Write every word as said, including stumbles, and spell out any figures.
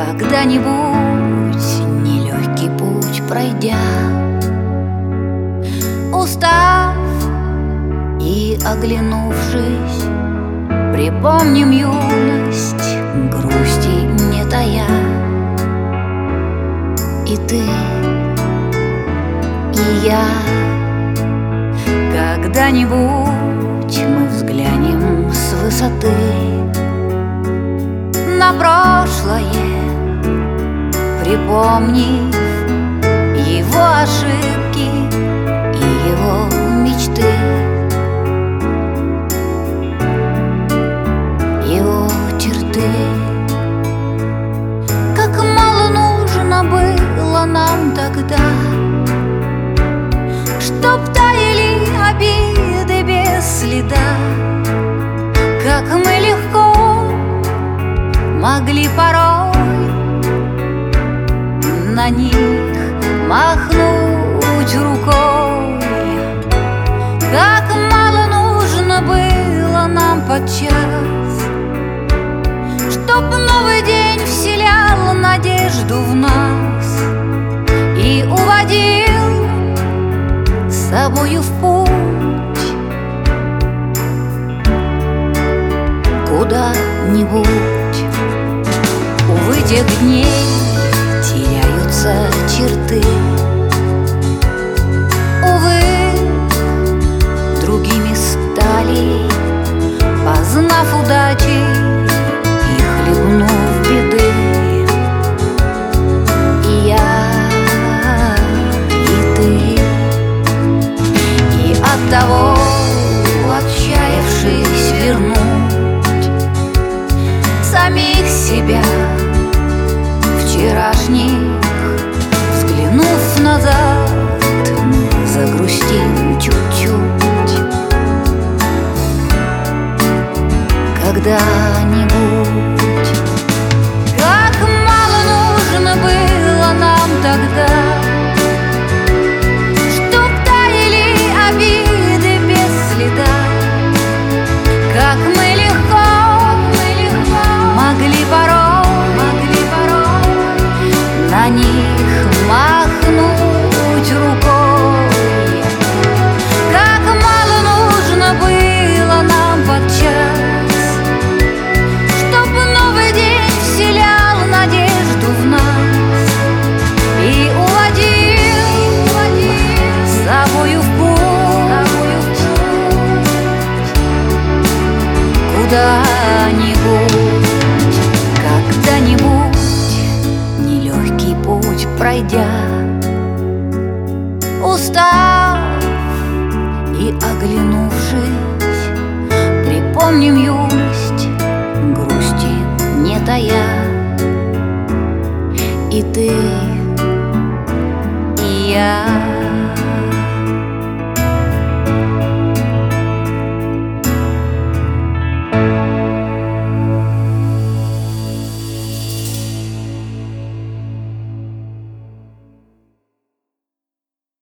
Когда-нибудь нелегкий путь пройдя, устав и оглянувшись, припомним юность, грусти не тая. И ты, и я, когда-нибудь мы взглянем с высоты на прошлое, припомнив его ошибки и его мечты, его черты. Как мало нужно было нам тогда, чтоб таяли обиды без следа. Как мы легко могли порой на них махнуть рукой. Как мало нужно было нам подчас, чтоб новый день вселял надежду в нас и уводил с собою в путь куда-нибудь. Увы, тех дней теряются черты, увы, другими стали, познав удачи и хлебнув беды. И я, и ты, и оттого, отчаявшись вернуть самих себя вчерашних, взглянув назад, мы загрустим чуть-чуть. Когда-нибудь. Как мало нужно было нам тогда, чтоб таяли обиды без следа. Как мы легко, мы легко могли порой, могли порой на них махнуть рукой. Как мало нужно было нам подчас, чтоб новый день вселял надежду в нас и уводил, уводил с собою в путь куда-нибудь. Когда-нибудь нелегкий путь пройдя, устав и оглянувшись, припомним юность, грусти не тая. И ты, и я.